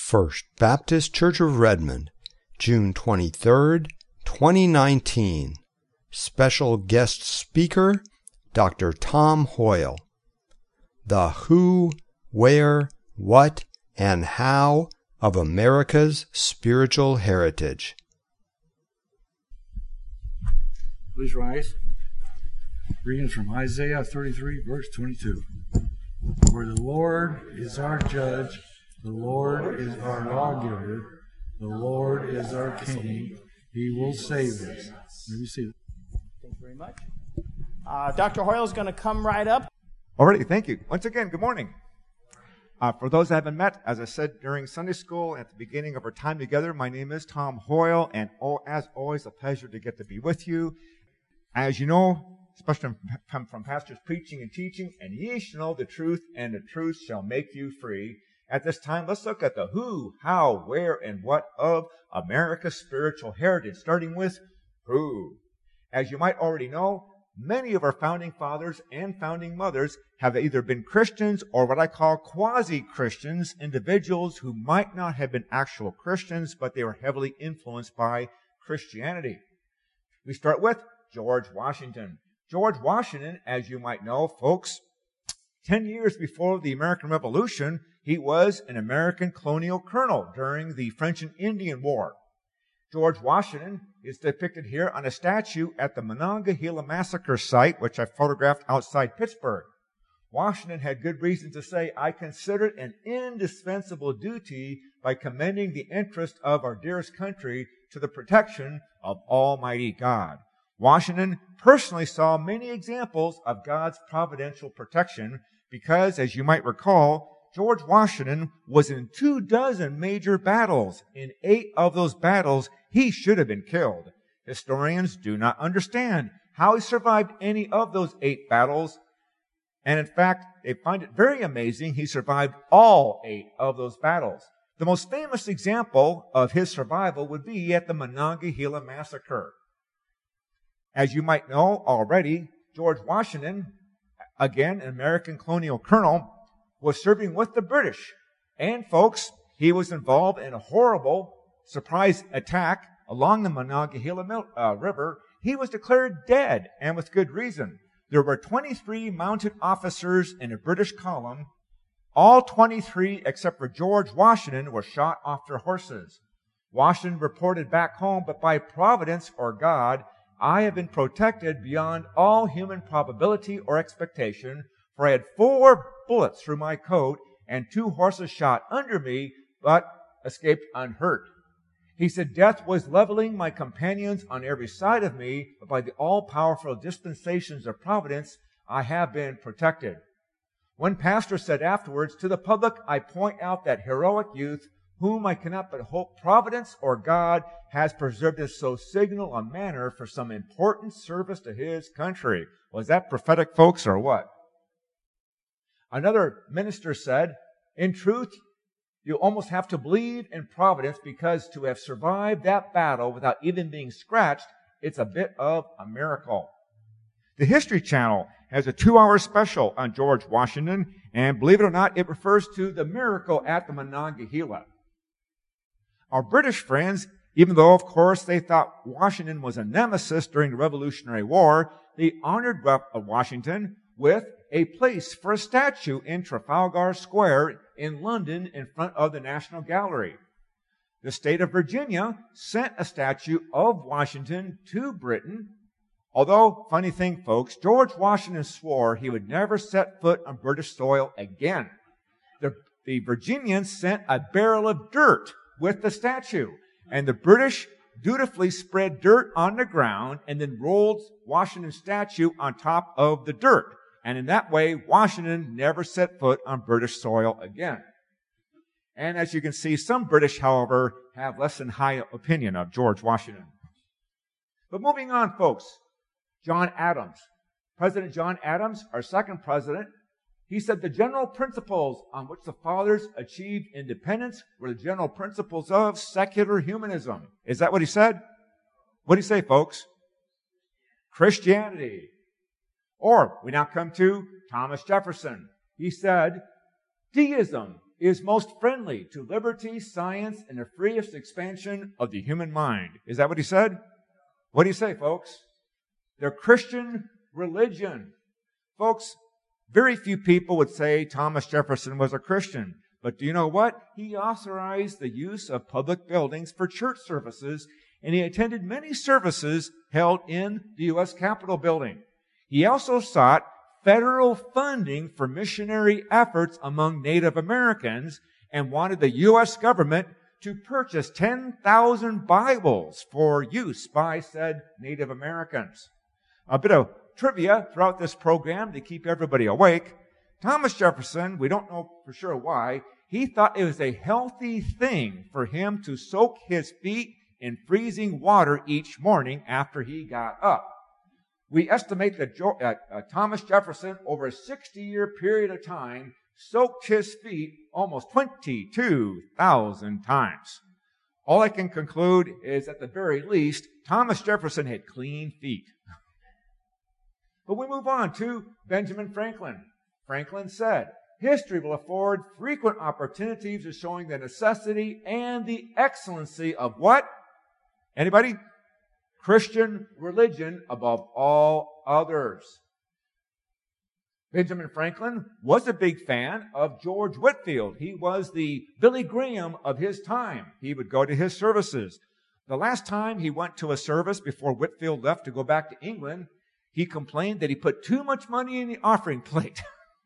First Baptist Church of Redmond, June 23rd, 2019. Special guest speaker, Dr. Tom Hoyle. The who, where, what, and how of America's spiritual heritage. Please rise. Reading from Isaiah 33, verse 22. For the Lord is our judge, the Lord is our lawgiver, the Lord is our king. He will save us. Let me see it. Thank you very much. Dr. Hoyle is going to come right up. Alrighty, thank you. Once again, good morning. For those that haven't met, as I said during Sunday school at the beginning of our time together, my name is Tom Hoyle, and as always, a pleasure to get to be with you. As you know, especially from pastors preaching and teaching, and ye shall know the truth, and the truth shall make you free. At this time, let's look at the who, how, where, and what of America's spiritual heritage, starting with who. As you might already know, many of our founding fathers and founding mothers have either been Christians or what I call quasi-Christians, individuals who might not have been actual Christians, but they were heavily influenced by Christianity. We start with George Washington. George Washington, as you might know, folks, 10 years before the American Revolution, he was an American colonial colonel during the French and Indian War. George Washington is depicted here on a statue at the Monongahela Massacre site, which I photographed outside Pittsburgh. Washington had good reason to say, I consider it an indispensable duty by commending the interest of our dearest country to the protection of Almighty God. Washington personally saw many examples of God's providential protection because, as you might recall, George Washington was in 24 major battles. In 8 of those battles, he should have been killed. Historians do not understand how he survived any of those 8 battles. And in fact, they find it very amazing he survived all 8 of those battles. The most famous example of his survival would be at the Monongahela Massacre. As you might know already, George Washington, again, an American colonial colonel, was serving with the British. And folks, he was involved in a horrible surprise attack along the Monongahela River. He was declared dead, and with good reason. There were 23 mounted officers in a British column. All 23, except for George Washington, were shot off their horses. Washington reported back home, but by providence or God, I have been protected beyond all human probability or expectation, for I had 4 bullets through my coat and 2 horses shot under me, but escaped unhurt. He said, death was leveling my companions on every side of me, but by the all-powerful dispensations of providence, I have been protected. One pastor said afterwards, to the public, I point out that heroic youth, whom I cannot but hope providence or God has preserved in so signal a manner for some important service to his country. Was that prophetic, folks, or what? Another minister said, in truth, you almost have to believe in providence because to have survived that battle without even being scratched, it's a bit of a miracle. The History Channel has a 2-hour special on George Washington, and believe it or not, it refers to the miracle at the Monongahela. Our British friends, even though, of course, they thought Washington was a nemesis during the Revolutionary War, they honored Washington with a place for a statue in Trafalgar Square in London in front of the National Gallery. The state of Virginia sent a statue of Washington to Britain. Although, funny thing, folks, George Washington swore he would never set foot on British soil again. The Virginians sent a barrel of dirt with the statue, and the British dutifully spread dirt on the ground and then rolled Washington's statue on top of the dirt. And in that way, Washington never set foot on British soil again. And as you can see, some British, however, have less than high opinion of George Washington. But moving on, folks, John Adams. President John Adams, our second president, he said the general principles on which the fathers achieved independence were the general principles of secular humanism. Is that what he said? What do you say, folks? Christianity. Or we now come to Thomas Jefferson. He said, deism is most friendly to liberty, science, and the freest expansion of the human mind. Is that what he said? What do you say, folks? The Christian religion. Folks, very few people would say Thomas Jefferson was a Christian. But do you know what? He authorized the use of public buildings for church services, and he attended many services held in the U.S. Capitol building. He also sought federal funding for missionary efforts among Native Americans and wanted the U.S. government to purchase 10,000 Bibles for use by said Native Americans. A bit of trivia throughout this program to keep everybody awake. Thomas Jefferson, we don't know for sure why, he thought it was a healthy thing for him to soak his feet in freezing water each morning after he got up. We estimate that Thomas Jefferson, over a 60-year period of time, soaked his feet almost 22,000 times. All I can conclude is, at the very least, Thomas Jefferson had clean feet. But we move on to Benjamin Franklin. Franklin said, "History will afford frequent opportunities of showing the necessity and the excellency of" what? Anybody? Christian religion above all others. Benjamin Franklin was a big fan of George Whitefield. He was the Billy Graham of his time. He would go to his services. The last time he went to a service before Whitefield left to go back to England, he complained that he put too much money in the offering plate.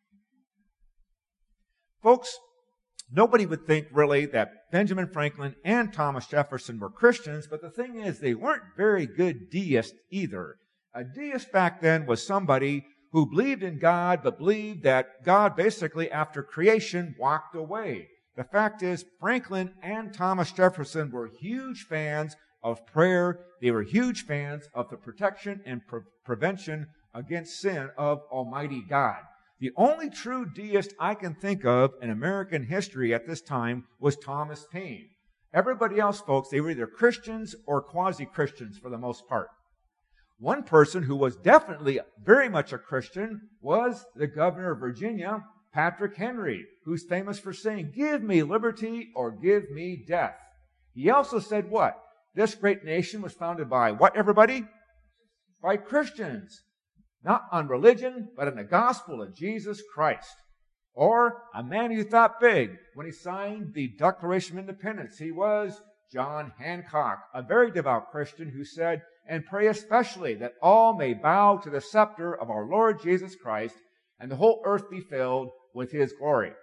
Folks, nobody would think really that Benjamin Franklin and Thomas Jefferson were Christians, but the thing is, they weren't very good deists either. A deist back then was somebody who believed in God, but believed that God basically, after creation, walked away. The fact is, Franklin and Thomas Jefferson were huge fans of prayer. They were huge fans of the protection and prevention against sin of Almighty God. The only true deist I can think of in American history at this time was Thomas Paine. Everybody else, folks, they were either Christians or quasi-Christians for the most part. One person who was definitely very much a Christian was the governor of Virginia, Patrick Henry, who's famous for saying, "Give me liberty or give me death." He also said what? This great nation was founded by what, everybody? By Christians. Not on religion, but on the gospel of Jesus Christ. Or a man who thought big when he signed the Declaration of Independence. He was John Hancock, a very devout Christian who said, "And pray especially that all may bow to the scepter of our Lord Jesus Christ, and the whole earth be filled with his glory."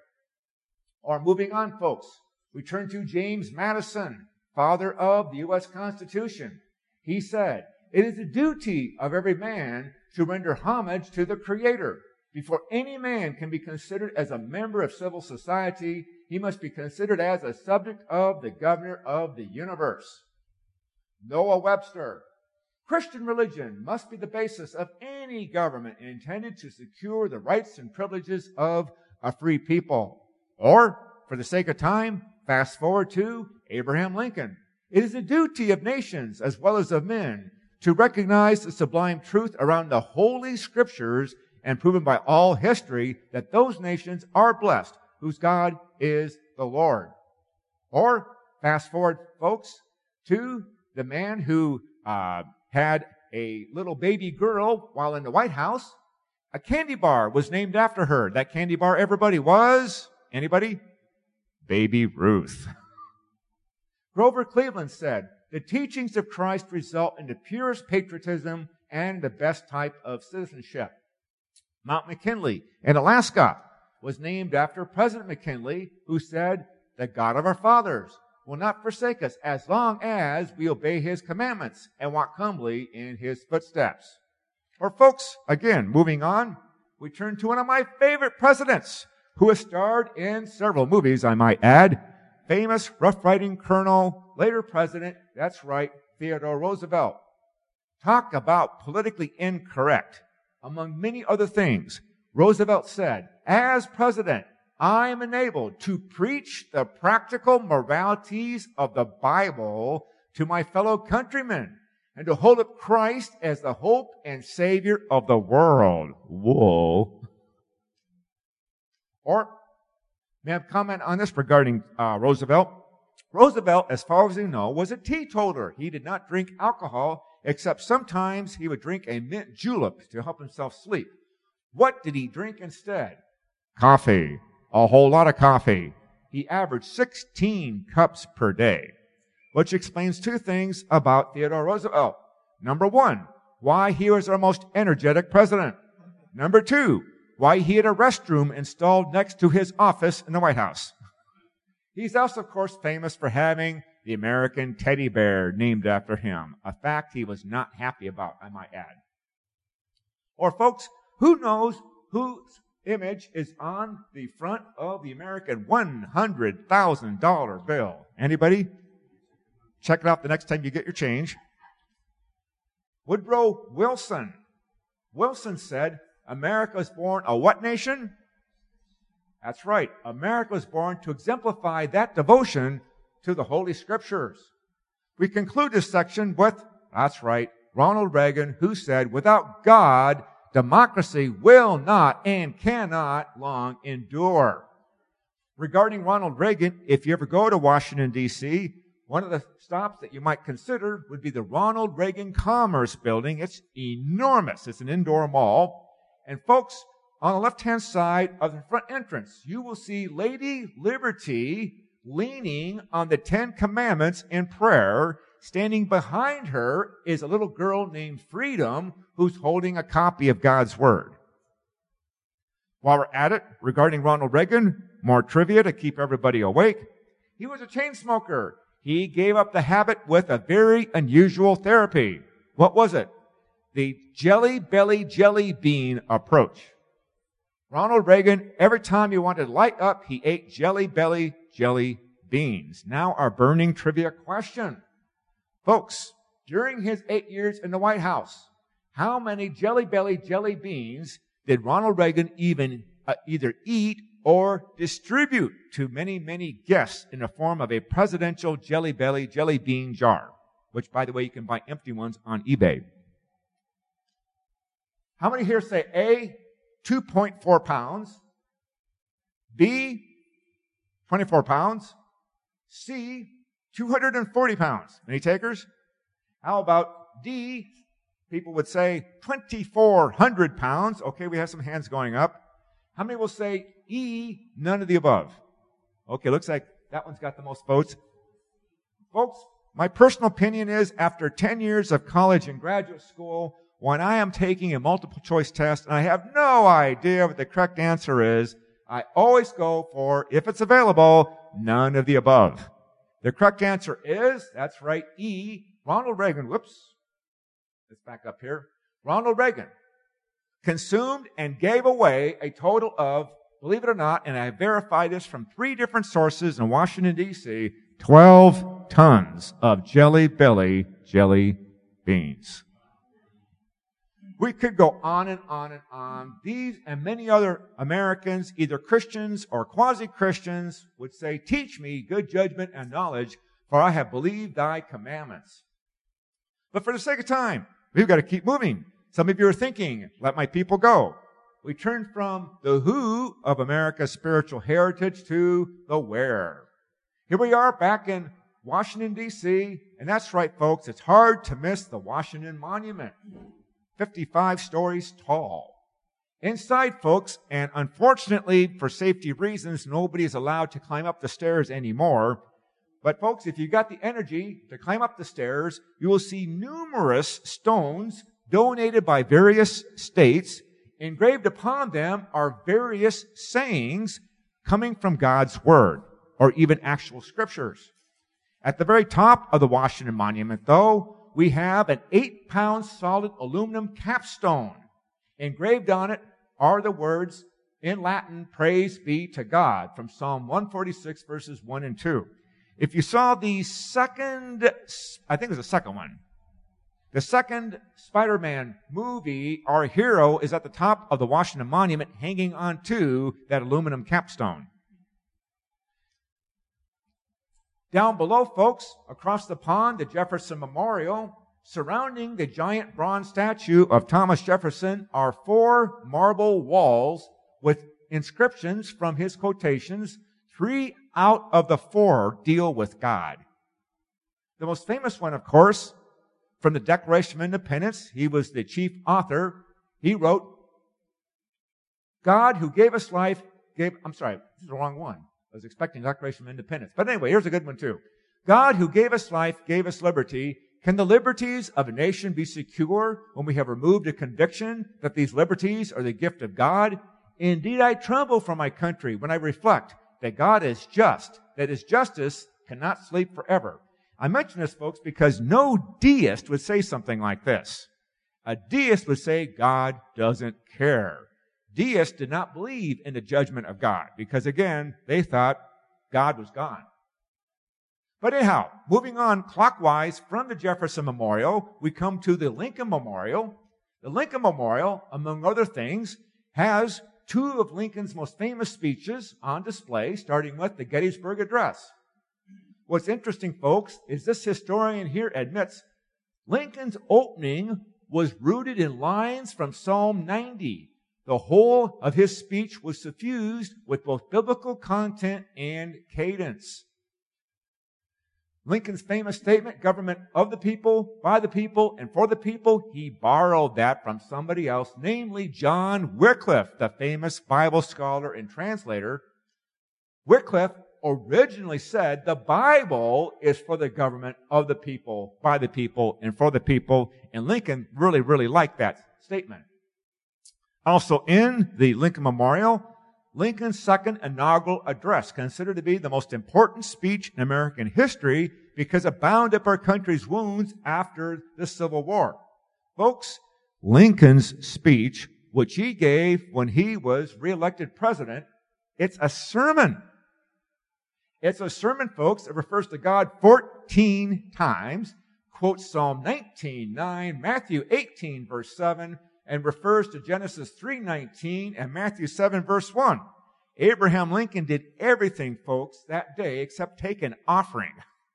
Or moving on, folks, we turn to James Madison, father of the U.S. Constitution. He said, "It is the duty of every man to render homage to the Creator. Before any man can be considered as a member of civil society, he must be considered as a subject of the governor of the universe." Noah Webster. Christian religion must be the basis of any government intended to secure the rights and privileges of a free people. Or, for the sake of time, fast forward to Abraham Lincoln. "It is the duty of nations as well as of men to recognize the sublime truth around the Holy Scriptures and proven by all history that those nations are blessed, whose God is the Lord." Or, fast forward, folks, to the man who had a little baby girl while in the White House. A candy bar was named after her. That candy bar, everybody, was, anybody? Baby Ruth. Grover Cleveland said, "The teachings of Christ result in the purest patriotism and the best type of citizenship." Mount McKinley in Alaska was named after President McKinley, who said, "The God of our fathers will not forsake us as long as we obey his commandments and walk humbly in his footsteps." Or folks, again, moving on, we turn to one of my favorite presidents, who has starred in several movies, I might add. Famous Rough Riding Colonel, later president, that's right, Theodore Roosevelt. Talk about politically incorrect. Among many other things, Roosevelt said, "As president, I am enabled to preach the practical moralities of the Bible to my fellow countrymen and to hold up Christ as the hope and Savior of the world." Whoa. Or May I have a comment on this regarding Roosevelt? Roosevelt, as far as we know, was a teetotaler. He did not drink alcohol, except sometimes he would drink a mint julep to help himself sleep. What did he drink instead? Coffee. A whole lot of coffee. He averaged 16 cups per day, which explains two things about Theodore Roosevelt. Number one, why he was our most energetic president. Number two, why he had a restroom installed next to his office in the White House. He's also, of course, famous for having the American teddy bear named after him, a fact he was not happy about, I might add. Or, folks, who knows whose image is on the front of the American $100,000 bill? Anybody? Check it out the next time you get your change. Woodrow Wilson. Wilson said, America was born a what nation? That's right. America was born to exemplify that devotion to the Holy Scriptures. We conclude this section with, that's right, Ronald Reagan, who said, without God, democracy will not and cannot long endure. Regarding Ronald Reagan, if you ever go to Washington, D.C., one of the stops that you might consider would be the Ronald Reagan Commerce Building. It's enormous. It's an indoor mall. And folks, on the left-hand side of the front entrance, you will see Lady Liberty leaning on the Ten Commandments in prayer. Standing behind her is a little girl named Freedom who's holding a copy of God's Word. While we're at it, regarding Ronald Reagan, more trivia to keep everybody awake. He was a chain smoker. He gave up the habit with a very unusual therapy. What was it? The Jelly Belly Jelly Bean approach. Ronald Reagan, every time he wanted to light up, he ate Jelly Belly Jelly Beans. Now our burning trivia question. Folks, during his 8 years in the White House, how many Jelly Belly Jelly Beans did Ronald Reagan even either eat or distribute to many, many guests in the form of a presidential Jelly Belly Jelly Bean jar, which, by the way, you can buy empty ones on eBay? How many here say A, 2.4 pounds, B, 24 pounds, C, 240 pounds? Any takers? How about D? People would say 2,400 pounds. Okay, we have some hands going up. How many will say E, none of the above? Okay, looks like that one's got the most votes. Folks, my personal opinion is after 10 years of college and graduate school, when I am taking a multiple choice test and I have no idea what the correct answer is, I always go for, if it's available, none of the above. The correct answer is, that's right, E, Ronald Reagan. Whoops. Let's back up here. Ronald Reagan consumed and gave away a total of, believe it or not, and I verified this from 3 different sources in Washington, D.C., 12 tons of Jelly Belly Jelly Beans. We could go on and on and on. These and many other Americans, either Christians or quasi-Christians, would say, teach me good judgment and knowledge, for I have believed thy commandments. But for the sake of time, we've got to keep moving. Some of you are thinking, let my people go. We turn from the who of America's spiritual heritage to the where. Here we are back in Washington, D.C., and that's right, folks, it's hard to miss the Washington Monument. 55 stories tall. Inside, folks, and unfortunately, for safety reasons, nobody is allowed to climb up the stairs anymore. But folks, if you've got the energy to climb up the stairs, you will see numerous stones donated by various states. Engraved upon them are various sayings coming from God's Word, or even actual scriptures. At the very top of the Washington Monument, though, we have an 8-pound solid aluminum capstone. Engraved on it are the words in Latin, praise be to God, from Psalm 146, verses 1 and 2. If you saw the second, I think it was the second one, the second Spider-Man movie, our hero is at the top of the Washington Monument hanging onto that aluminum capstone. Down below, folks, across the pond, the Jefferson Memorial, surrounding the giant bronze statue of Thomas Jefferson are 4 marble walls with inscriptions from his quotations 3 out of the 4 deal with God. The most famous one, of course, from the Declaration of Independence, he was the chief author. He wrote, God who gave us life, this is the wrong one. I was expecting Declaration of Independence. But anyway, here's a good one too. God who gave us life, gave us liberty. Can the liberties of a nation be secure when we have removed a conviction that these liberties are the gift of God? Indeed, I tremble for my country when I reflect that God is just, that His justice cannot sleep forever. I mention this, folks, because no deist would say something like this. A deist would say God doesn't care. Deists did not believe in the judgment of God because, again, they thought God was gone. But anyhow, moving on clockwise from the Jefferson Memorial, we come to the Lincoln Memorial. The Lincoln Memorial, among other things, has 2 of Lincoln's most famous speeches on display, starting with the Gettysburg Address. What's interesting, folks, is this historian here admits Lincoln's opening was rooted in lines from Psalm 90. The whole of his speech was suffused with both biblical content and cadence. Lincoln's famous statement, government of the people, by the people, and for the people, he borrowed that from somebody else, namely John Wycliffe, the famous Bible scholar and translator. Wycliffe originally said the Bible is for the government of the people, by the people, and for the people, and Lincoln really, really liked that statement. Also in the Lincoln Memorial, Lincoln's second inaugural address, considered to be the most important speech in American history because it bound up our country's wounds after the Civil War. Folks, Lincoln's speech, which he gave when he was reelected president, it's a sermon. It's a sermon, folks, that refers to God 14 times, quotes Psalm 19:9, Matthew 18, verse 7, and refers to Genesis 3:19 and Matthew 7, verse 1. Abraham Lincoln did everything, folks, that day except take an offering.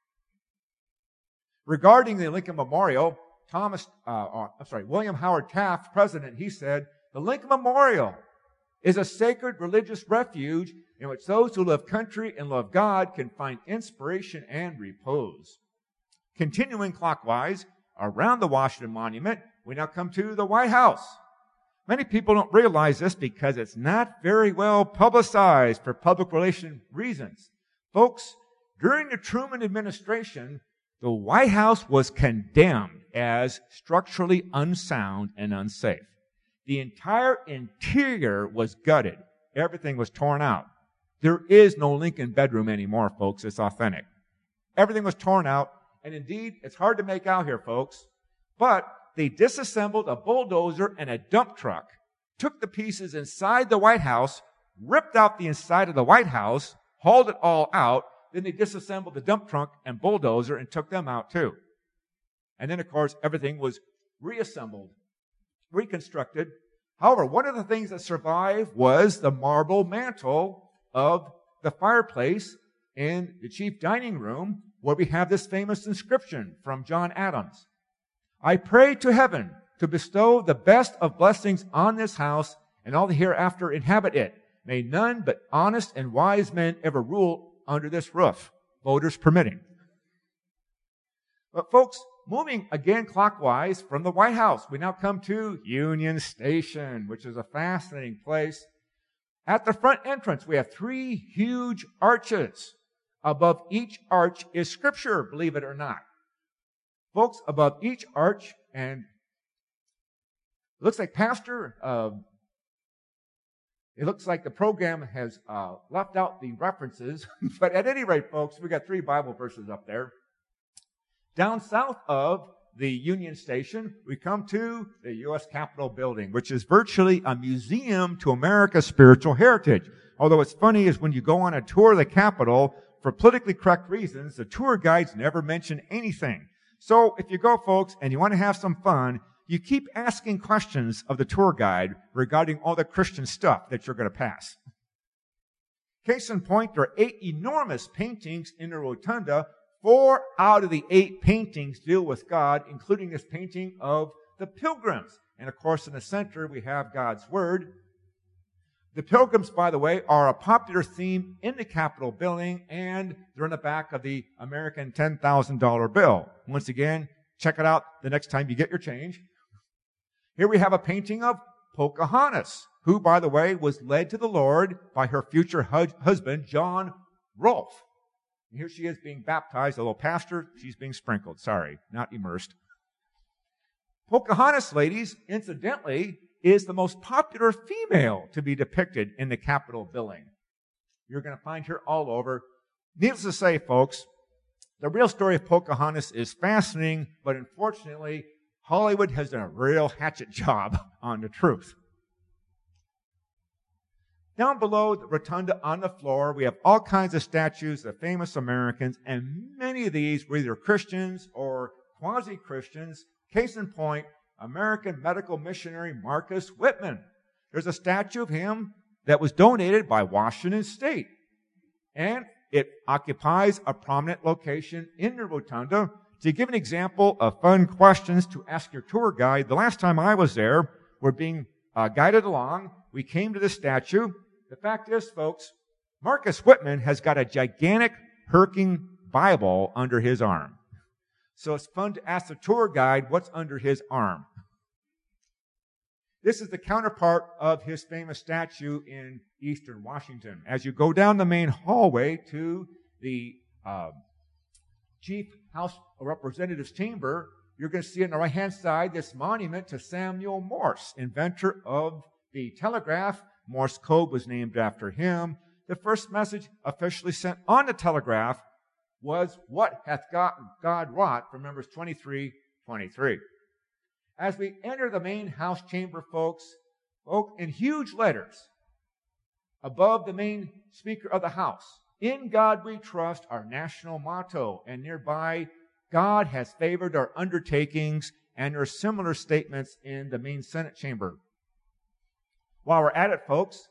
Regarding the Lincoln Memorial, William Howard Taft, president, he said, the Lincoln Memorial is a sacred religious refuge in which those who love country and love God can find inspiration and repose. Continuing clockwise around the Washington Monument, we now come to the White House. Many people don't realize this because it's not very well publicized for public relation reasons. Folks, during the Truman administration, the White House was condemned as structurally unsound and unsafe. The entire interior was gutted. Everything was torn out. There is no Lincoln bedroom anymore, folks. It's authentic. Everything was torn out, and indeed, it's hard to make out here, folks, but they disassembled a bulldozer and a dump truck, took the pieces inside the White House, ripped out the inside of the White House, hauled it all out, then they disassembled the dump truck and bulldozer and took them out too. And then, of course, everything was reassembled, reconstructed. However, one of the things that survived was the marble mantle of the fireplace in the chief dining room, where we have this famous inscription from John Adams. I pray to heaven to bestow the best of blessings on this house and all the hereafter inhabit it. May none but honest and wise men ever rule under this roof, voters permitting. But folks, moving again clockwise from the White House, we now come to Union Station, which is a fascinating place. At the front entrance, we have 3 huge arches. Above each arch is Scripture, believe it or not. Folks, above each arch, and it looks like it looks like the program has left out the references, but at any rate, folks, we got 3 Bible verses up there. Down south of the Union Station, we come to the U.S. Capitol building, which is virtually a museum to America's spiritual heritage. Although what's funny is when you go on a tour of the Capitol, for politically correct reasons, the tour guides never mention anything. So if you go, folks, and you want to have some fun, you keep asking questions of the tour guide regarding all the Christian stuff that you're going to pass. Case in point, there are 8 enormous paintings in the rotunda. 4 out of the 8 paintings deal with God, including this painting of the pilgrims. And of course, in the center, we have God's Word. The pilgrims, by the way, are a popular theme in the Capitol building, and they're in the back of the American $10,000 bill. Once again, check it out the next time you get your change. Here we have a painting of Pocahontas, who, by the way, was led to the Lord by her future husband, John Rolfe. And here she is being baptized, a little pastor. She's being sprinkled. Sorry, not immersed. Pocahontas, ladies, incidentally, is the most popular female to be depicted in the Capitol building. You're going to find her all over. Needless to say, folks, the real story of Pocahontas is fascinating, but unfortunately, Hollywood has done a real hatchet job on the truth. Down below the rotunda on the floor, we have all kinds of statues of famous Americans, and many of these were either Christians or quasi-Christians. Case in point, American medical missionary Marcus Whitman. There's a statue of him that was donated by Washington State, and it occupies a prominent location in the rotunda. To give an example of fun questions to ask your tour guide, the last time I was there, we're being guided along. We came to the statue. The fact is, folks, Marcus Whitman has got a gigantic Hurking Bible under his arm. So it's fun to ask the tour guide what's under his arm. This is the counterpart of his famous statue in eastern Washington. As you go down the main hallway to the Chief House of Representatives chamber, you're going to see on the right-hand side this monument to Samuel Morse, inventor of the telegraph. Morse code was named after him. The first message officially sent on the telegraph was, "What hath God wrought?" from Numbers 23:23. As we enter the main house chamber, folks, in huge letters above the main speaker of the house, "In God we trust," our national motto, and nearby, "God has favored our undertakings," and there are similar statements in the main Senate chamber. While we're at it, folks,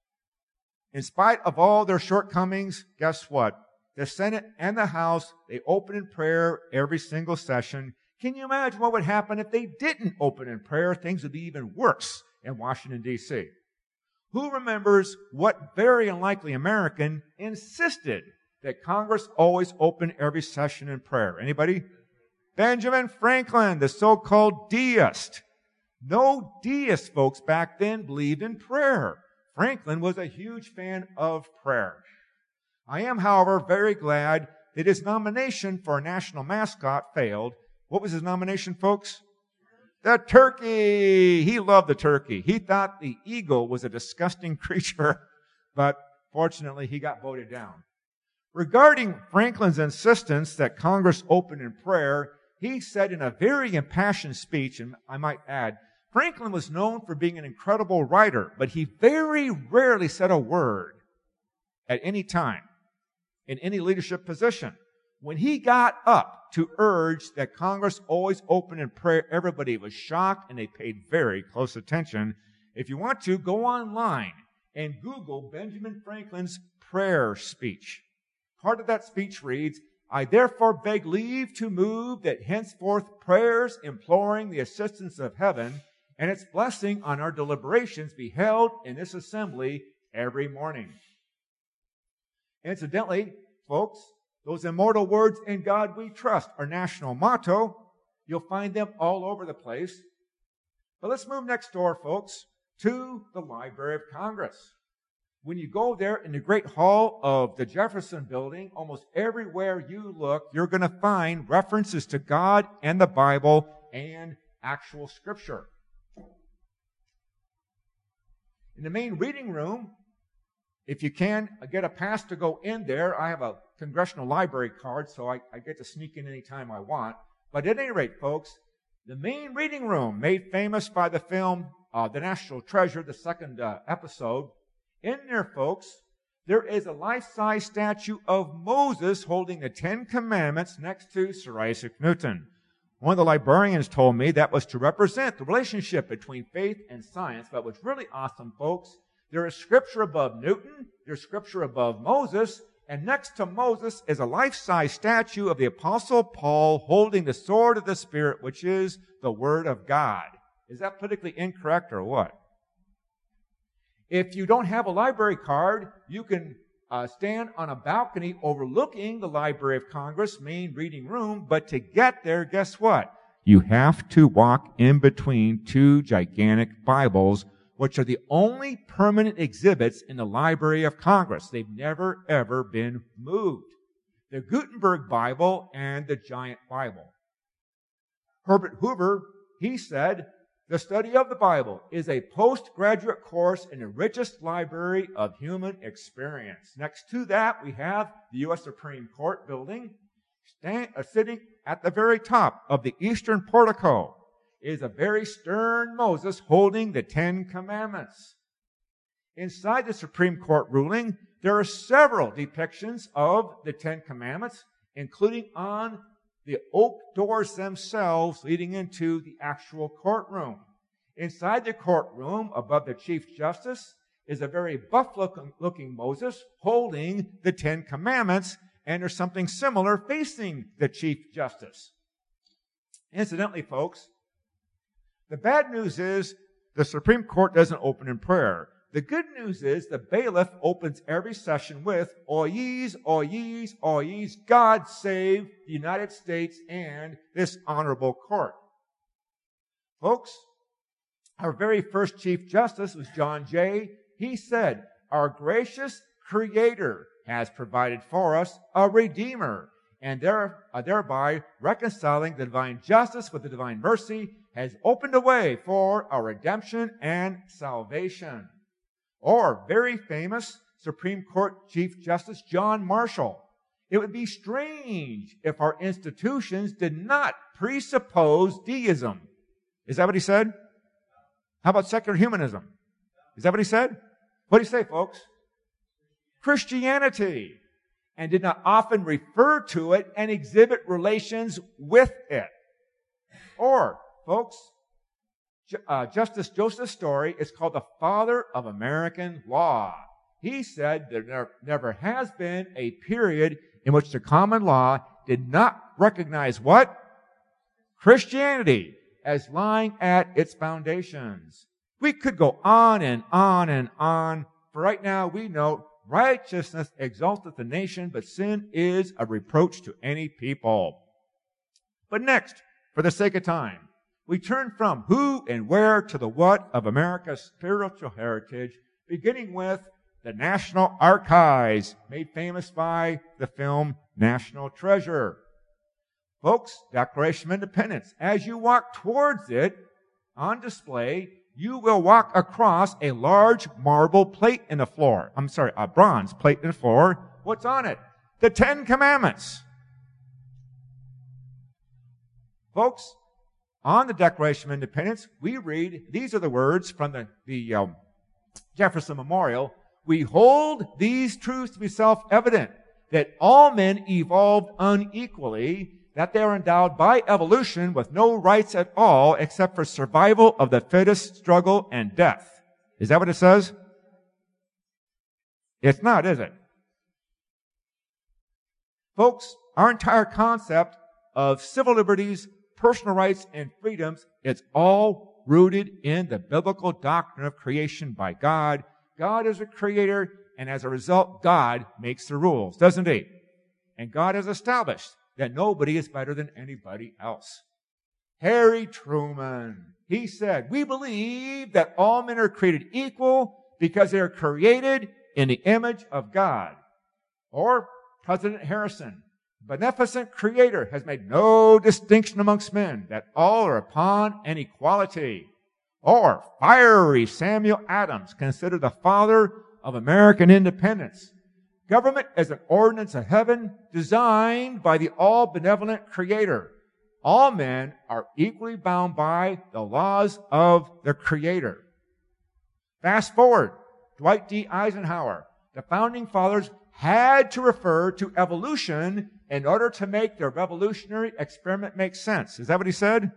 in spite of all their shortcomings, guess what? The Senate and the House, they open in prayer every single session. Can you imagine what would happen if they didn't open in prayer? Things would be even worse in Washington, D.C. Who remembers what very unlikely American insisted that Congress always open every session in prayer? Anybody? Benjamin Franklin, the so-called deist. No deists, folks, back then believed in prayer. Franklin was a huge fan of prayer. I am, however, very glad that his nomination for a national mascot failed. What was his nomination, folks? The turkey. He loved the turkey. He thought the eagle was a disgusting creature, but fortunately he got voted down. Regarding Franklin's insistence that Congress open in prayer, he said in a very impassioned speech, and I might add, Franklin was known for being an incredible writer, but he very rarely said a word at any time in any leadership position. When he got up to urge that Congress always open in prayer, everybody was shocked and they paid very close attention. If you want to, go online and Google Benjamin Franklin's prayer speech. Part of that speech reads, "I therefore beg leave to move that henceforth prayers imploring the assistance of heaven and its blessing on our deliberations be held in this assembly every morning." Incidentally, folks, those immortal words, "In God we trust," our national motto, you'll find them all over the place. But let's move next door, folks, to the Library of Congress. When you go there in the Great Hall of the Jefferson Building, almost everywhere you look, you're going to find references to God and the Bible and actual Scripture. In the main reading room, if you can get a pass to go in there, I have a Congressional Library card, so I get to sneak in anytime I want. But at any rate, folks, the main reading room, made famous by the film The National Treasure, the second episode, in there, folks, there is a life-size statue of Moses holding the Ten Commandments next to Sir Isaac Newton. One of the librarians told me that was to represent the relationship between faith and science. But what's really awesome, folks, there is Scripture above Newton, there's Scripture above Moses, and next to Moses is a life-size statue of the Apostle Paul holding the sword of the Spirit, which is the Word of God. Is that politically incorrect or what? If you don't have a library card, you can stand on a balcony overlooking the Library of Congress main reading room, but to get there, guess what? You have to walk in between two gigantic Bibles, which are the only permanent exhibits in the Library of Congress. They've never, ever been moved. The Gutenberg Bible and the Giant Bible. Herbert Hoover, he said, the study of the Bible is a postgraduate course in the richest library of human experience. Next to that, we have the U.S. Supreme Court building. Sitting at the very top of the eastern portico is a very stern Moses holding the Ten Commandments. Inside the Supreme Court ruling, there are several depictions of the Ten Commandments, including on the oak doors themselves leading into the actual courtroom. Inside the courtroom, above the Chief Justice, is a very buff-looking Moses holding the Ten Commandments, and there's something similar facing the Chief Justice. Incidentally, folks, the bad news is the Supreme Court doesn't open in prayer. The good news is the bailiff opens every session with, "Oyez, oyez, oyez, God save the United States and this honorable court." Folks, our very first Chief Justice was John Jay. He said, "Our gracious Creator has provided for us a Redeemer, and thereby reconciling the divine justice with the divine mercy, has opened a way for our redemption and salvation." Or very famous Supreme Court Chief Justice John Marshall. It would be strange if our institutions did not presuppose deism. Is that what he said? How about secular humanism? Is that what he said? What did he say, folks? Christianity. And did not often refer to it and exhibit relations with it. Or, folks, Justice Joseph Story is called the father of American law. He said there never has been a period in which the common law did not recognize what? Christianity as lying at its foundations. We could go on and on and on. For right now, we know righteousness exalteth the nation, but sin is a reproach to any people. But next, for the sake of time, we turn from who and where to the what of America's spiritual heritage, beginning with the National Archives, made famous by the film National Treasure. Folks, Declaration of Independence. As you walk towards it, on display, you will walk across a large marble plate in the floor. A bronze plate in the floor. What's on it? The Ten Commandments. Folks, on the Declaration of Independence, we read, these are the words from the Jefferson Memorial. "We hold these truths to be self-evident, that all men evolved unequally, that they are endowed by evolution with no rights at all except for survival of the fittest, struggle, and death." Is that what it says? It's not, is it? Folks, our entire concept of civil liberties, personal rights, and freedoms, it's all rooted in the biblical doctrine of creation by God. God is a creator, and as a result, God makes the rules, doesn't he? And God has established that nobody is better than anybody else. Harry Truman, he said, "We believe that all men are created equal because they are created in the image of God." Or President Harrison, "Beneficent Creator has made no distinction amongst men, that all are upon an equality." Or fiery Samuel Adams, considered the father of American independence. "Government is an ordinance of heaven designed by the all-benevolent Creator. All men are equally bound by the laws of the Creator." Fast forward, Dwight D. Eisenhower. The founding fathers had to refer to evolution in order to make their revolutionary experiment make sense. Is that what he said?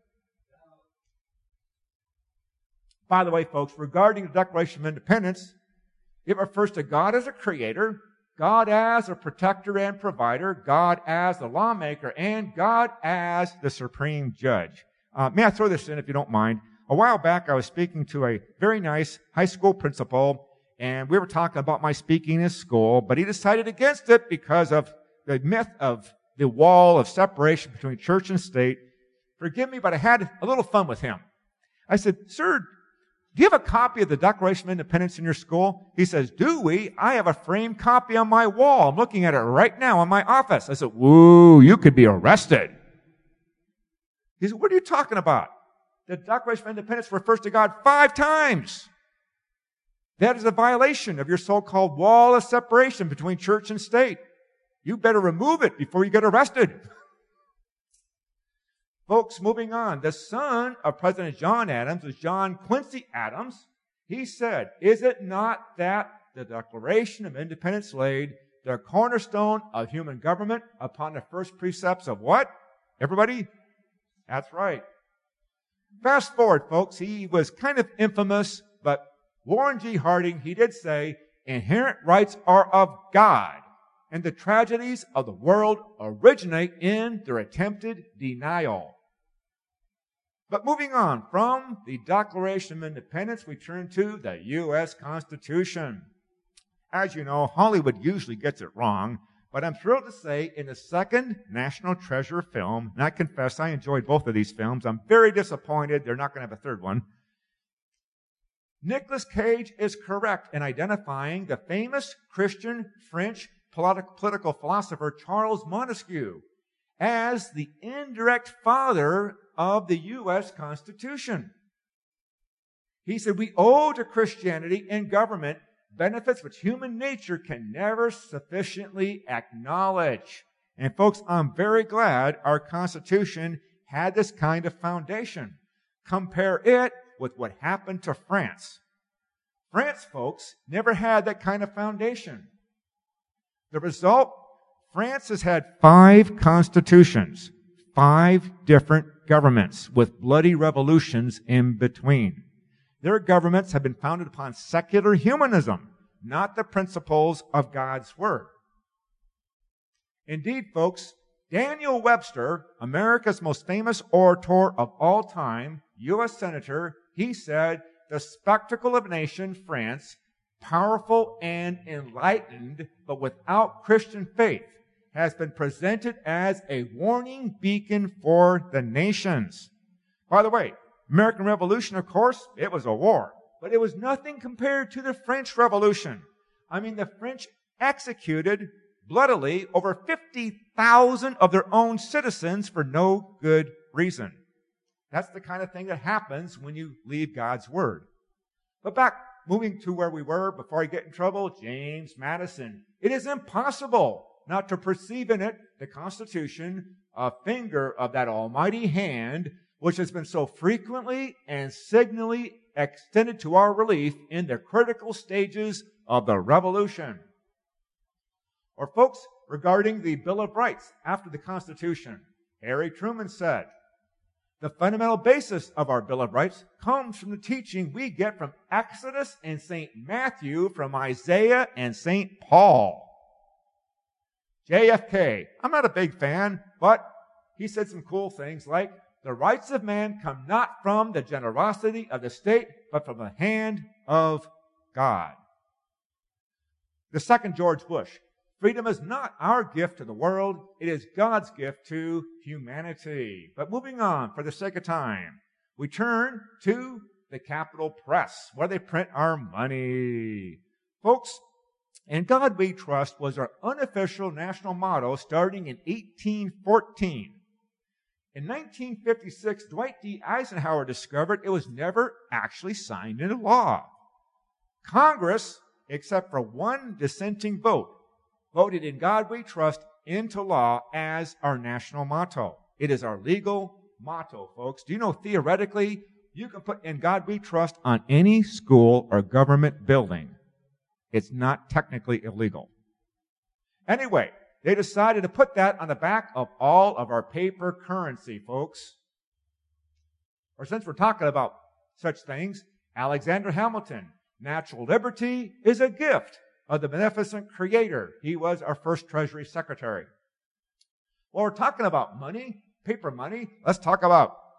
By the way, folks, regarding the Declaration of Independence, it refers to God as a creator, God as a protector and provider, God as the lawmaker, and God as the supreme judge. May I throw this in if you don't mind? A while back, I was speaking to a very nice high school principal, and we were talking about my speaking in school, but he decided against it because of the myth of the wall of separation between church and state. Forgive me, but I had a little fun with him. I said, "Sir, do you have a copy of the Declaration of Independence in your school?" He says, "Do we? I have a framed copy on my wall. I'm looking at it right now in my office." I said, "Woo, you could be arrested." He said, "What are you talking about? The Declaration of Independence refers to God 5 times. That is a violation of your so-called wall of separation between church and state. You better remove it before you get arrested." Folks, moving on. The son of President John Adams was John Quincy Adams. He said, "Is it not that the Declaration of Independence laid the cornerstone of human government upon the first precepts of" what? Everybody? That's right. Fast forward, folks. He was kind of infamous, but Warren G. Harding, he did say, "Inherent rights are of God, and the tragedies of the world originate in their attempted denial." But moving on from the Declaration of Independence, we turn to the U.S. Constitution. As you know, Hollywood usually gets it wrong, but I'm thrilled to say in the second National Treasure film, and I confess I enjoyed both of these films. I'm very disappointed they're not going to have a third one. Nicolas Cage is correct in identifying the famous Christian French political philosopher Charles Montesquieu as the indirect father of the U.S. Constitution. He said, "We owe to Christianity and government benefits which human nature can never sufficiently acknowledge." And folks, I'm very glad our Constitution had this kind of foundation. Compare it with what happened to France. France, folks, never had that kind of foundation. The result, France has had 5 constitutions, 5 different governments with bloody revolutions in between. Their governments have been founded upon secular humanism, not the principles of God's Word. Indeed, folks, Daniel Webster, America's most famous orator of all time, U.S. Senator, he said, "The spectacle of a nation, France, powerful and enlightened, but without Christian faith, has been presented as a warning beacon for the nations." By the way, American Revolution, of course, it was a war, but it was nothing compared to the French Revolution. I mean, the French executed bloodily over 50,000 of their own citizens for no good reason. That's the kind of thing that happens when you leave God's Word. But back, moving to where we were before I get in trouble, James Madison. It is impossible not to perceive in it, the Constitution, a finger of that almighty hand, which has been so frequently and signally extended to our relief in the critical stages of the Revolution. Or folks, regarding the Bill of Rights after the Constitution, Harry Truman said, "The fundamental basis of our Bill of Rights comes from the teaching we get from Exodus and St. Matthew, from Isaiah and St. Paul." JFK, I'm not a big fan, but he said some cool things like, "The rights of man come not from the generosity of the state, but from the hand of God." The second George Bush, "Freedom is not our gift to the world, it is God's gift to humanity." But moving on, for the sake of time, we turn to the Capital Press, where they print our money. Folks, "In God We Trust" was our unofficial national motto starting in 1814. In 1956, Dwight D. Eisenhower discovered it was never actually signed into law. Congress, except for one dissenting vote, voted "In God We Trust" into law as our national motto. It is our legal motto, folks. Do you know theoretically you can put "In God We Trust" on any school or government building? It's not technically illegal. Anyway, they decided to put that on the back of all of our paper currency, folks. Or since we're talking about such things, Alexander Hamilton, "Natural liberty is a gift of the beneficent Creator." He was our first Treasury Secretary. Well, we're talking about money, paper money. Let's talk about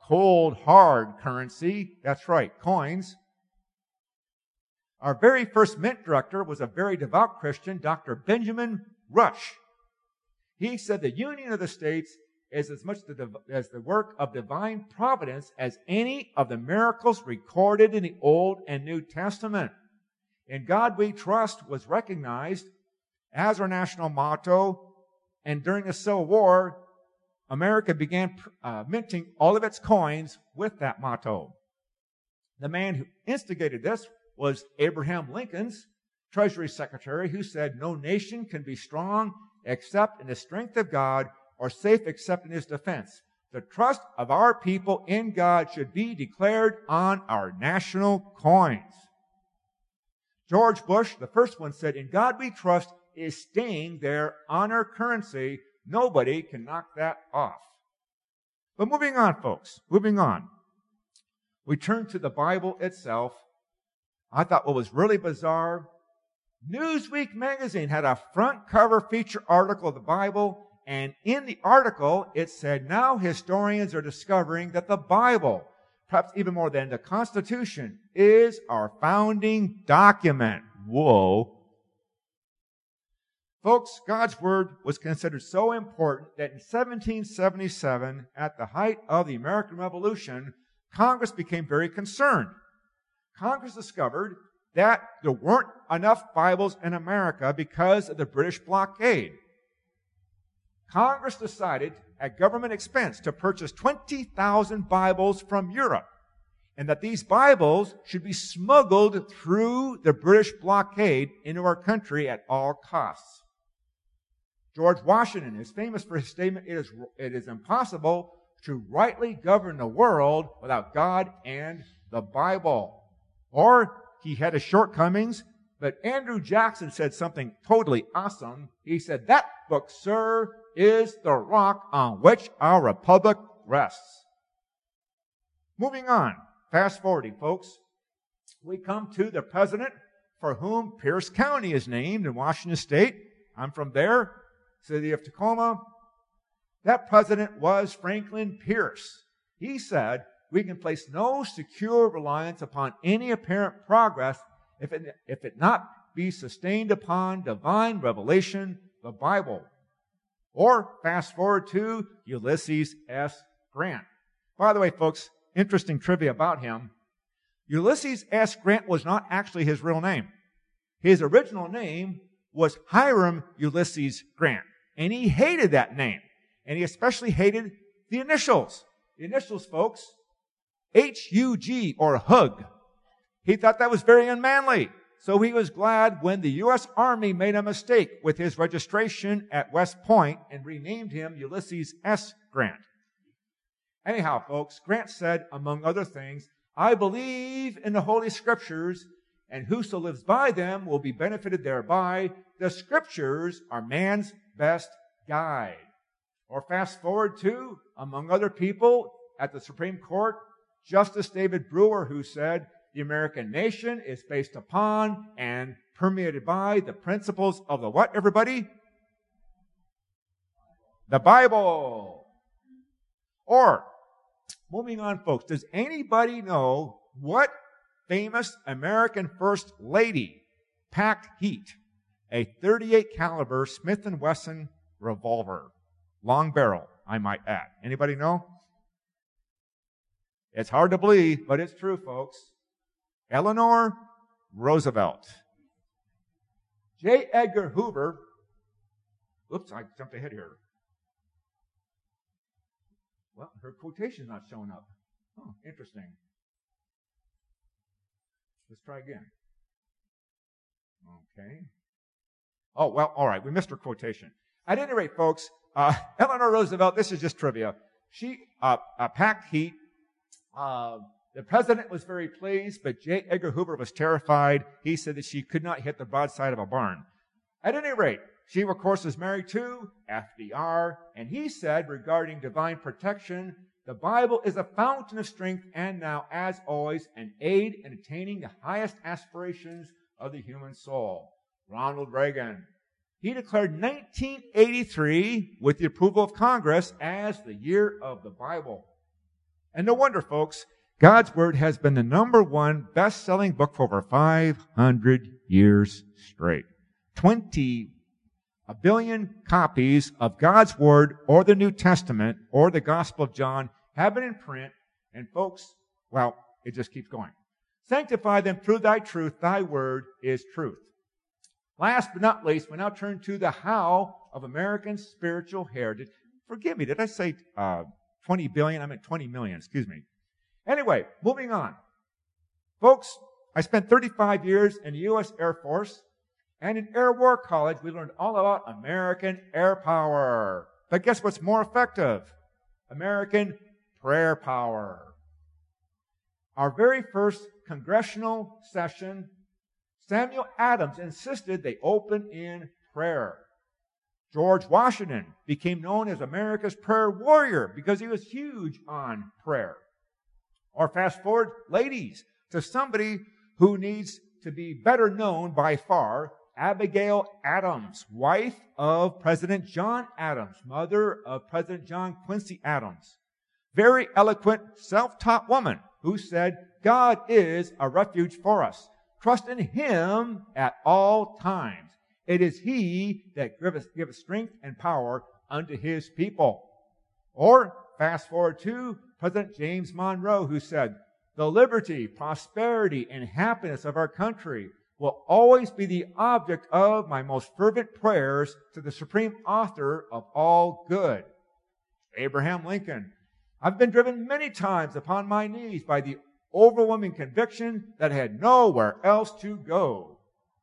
cold, hard currency. That's right, coins. Our very first mint director was a very devout Christian, Dr. Benjamin Rush. He said the union of the states is as much as the work of divine providence as any of the miracles recorded in the Old and New Testament. "In God We Trust" was recognized as our national motto, and during the Civil War, America began minting all of its coins with that motto. The man who instigated this was Abraham Lincoln's Treasury Secretary, who said, "No nation can be strong except in the strength of God, or safe except in His defense. The trust of our people in God should be declared on our national coins." George Bush, the first one, said, "In God We Trust" is staying there on our currency. Nobody can knock that off. But moving on, folks, moving on. We turn to the Bible itself. I thought what was really bizarre, Newsweek magazine had a front cover feature article of the Bible, and in the article it said, now historians are discovering that the Bible, perhaps even more than the Constitution, is our founding document. Whoa. Folks, God's Word was considered so important that in 1777, at the height of the American Revolution, Congress became very concerned. Congress discovered that there weren't enough Bibles in America because of the British blockade. Congress decided, at government expense, to purchase 20,000 Bibles from Europe, and that these Bibles should be smuggled through the British blockade into our country at all costs. George Washington is famous for his statement, it is impossible to rightly govern the world without God and the Bible. Or he had his shortcomings, but Andrew Jackson said something totally awesome. He said, "That book, sir, is the rock on which our republic rests." Moving on, fast forwarding, folks, we come to the president for whom Pierce County is named in Washington State. I'm from there, city of Tacoma. That president was Franklin Pierce. He said, "We can place no secure reliance upon any apparent progress if it not be sustained upon divine revelation, the Bible." Or fast forward to Ulysses S. Grant. By the way, folks, interesting trivia about him. Ulysses S. Grant was not actually his real name. His original name was Hiram Ulysses Grant, and he hated that name. And he especially hated the initials. The initials, folks, H-U-G, or Hug. He thought that was very unmanly. So he was glad when the U.S. Army made a mistake with his registration at West Point and renamed him Ulysses S. Grant. Anyhow, folks, Grant said, among other things, "I believe in the Holy Scriptures, and whoso lives by them will be benefited thereby. The Scriptures are man's best guide." Or fast forward to, among other people, at the Supreme Court, Justice David Brewer, who said, "The American nation is based upon and permeated by the principles of the" what, everybody? The Bible. Or, moving on, folks, does anybody know what famous American First Lady packed heat a 38 caliber Smith & Wesson revolver? Long barrel, I might add. Anybody know? It's hard to believe, but it's true, folks. Eleanor Roosevelt. J. Edgar Hoover. Oops, I jumped ahead here. Well, her quotation's not showing up. Oh, interesting. Let's try again. Okay. Oh, well, all right. We missed her quotation. At any rate, folks, Eleanor Roosevelt, this is just trivia. She packed heat. The president was very pleased, but J. Edgar Hoover was terrified. He said that she could not hit the broadside of a barn. At any rate, she, of course, was married to FDR, and he said regarding divine protection, "The Bible is a fountain of strength and now, as always, an aid in attaining the highest aspirations of the human soul." Ronald Reagan. He declared 1983, with the approval of Congress, as the year of the Bible. And no wonder, folks, God's Word has been the number one best-selling book for over 500 years straight. 20 billion copies of God's Word or the New Testament or the Gospel of John have been in print. And folks, well, it just keeps going. Sanctify them through thy truth. Thy word is truth. Last but not least, we now turn to the how of American spiritual heritage. Forgive me, did I say 20 billion? I meant 20 million, excuse me. Anyway, moving on. Folks, I spent 35 years in the U.S. Air Force, and in Air War College, we learned all about American air power. But guess what's more effective? American prayer power. Our very first congressional session, Samuel Adams insisted they open in prayer. George Washington became known as America's prayer warrior because he was huge on prayer. Or fast forward, ladies, to somebody who needs to be better known by far, Abigail Adams, wife of President John Adams, mother of President John Quincy Adams. Very eloquent, self-taught woman who said, God is a refuge for us. Trust in Him at all times. It is He that giveth strength and power unto His people. Or fast forward to President James Monroe, who said, the liberty, prosperity, and happiness of our country will always be the object of my most fervent prayers to the supreme author of all good. Abraham Lincoln, I've been driven many times upon my knees by the overwhelming conviction that I had nowhere else to go.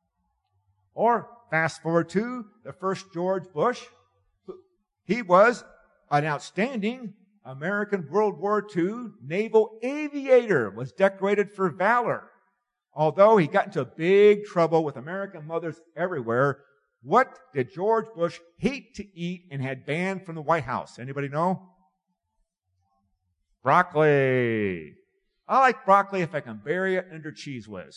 Or fast forward to the first George Bush. He was an outstanding American World War II naval aviator, was decorated for valor. Although he got into big trouble with American mothers everywhere, what did George Bush hate to eat and had banned from the White House? Anybody know? Broccoli. I like broccoli if I can bury it under Cheese Whiz.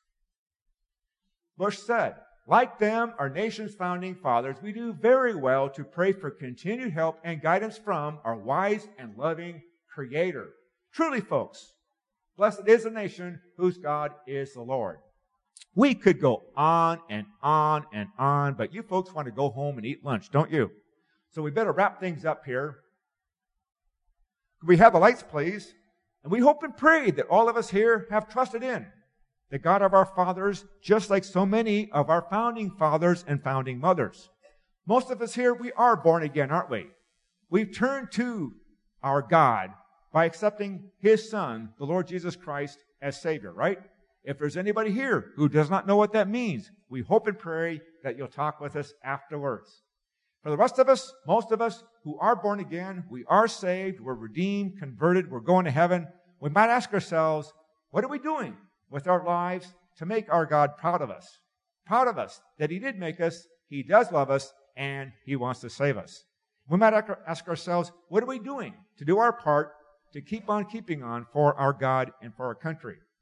Bush said, like them, our nation's founding fathers, we do very well to pray for continued help and guidance from our wise and loving Creator. Truly, folks, blessed is the nation whose God is the Lord. We could go on and on and on, but you folks want to go home and eat lunch, don't you? So we better wrap things up here. Could we have the lights, please? And we hope and pray that all of us here have trusted in the God of our fathers, just like so many of our founding fathers and founding mothers. Most of us here, we are born again, aren't we? We've turned to our God by accepting His Son, the Lord Jesus Christ, as Savior, right? If there's anybody here who does not know what that means, we hope and pray that you'll talk with us afterwards. For the rest of us, most of us who are born again, we are saved, we're redeemed, converted, we're going to heaven, we might ask ourselves, what are we doing with our lives to make our God proud of us? Proud of us that He did make us, He does love us, and He wants to save us. We might ask ourselves, what are we doing to do our part to keep on keeping on for our God and for our country?